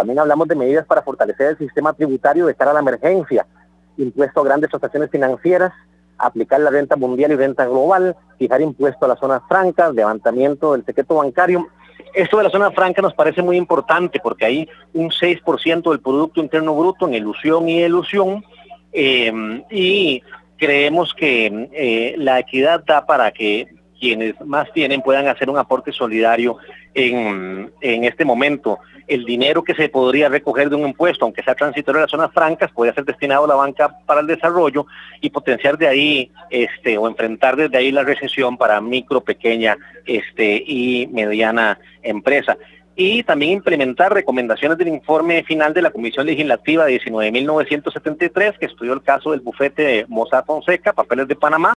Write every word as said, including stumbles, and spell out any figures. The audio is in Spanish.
también hablamos de medidas para fortalecer el sistema tributario de cara a la emergencia, impuesto a grandes transacciones financieras, aplicar la renta mundial y renta global, fijar impuesto a las zonas francas, levantamiento del secreto bancario. Esto de la zona franca nos parece muy importante porque hay un seis por ciento del Producto Interno Bruto en ilusión y elusión, eh, y creemos que eh, la equidad da para que quienes más tienen puedan hacer un aporte solidario en, en este momento. El dinero que se podría recoger de un impuesto, aunque sea transitorio en las zonas francas, puede ser destinado a la banca para el desarrollo y potenciar de ahí este o enfrentar desde ahí la recesión para micro, pequeña este y mediana empresa. Y también implementar recomendaciones del informe final de la Comisión Legislativa diecinueve mil novecientos setenta y tres, que estudió el caso del bufete de Mossack Fonseca, Papeles de Panamá.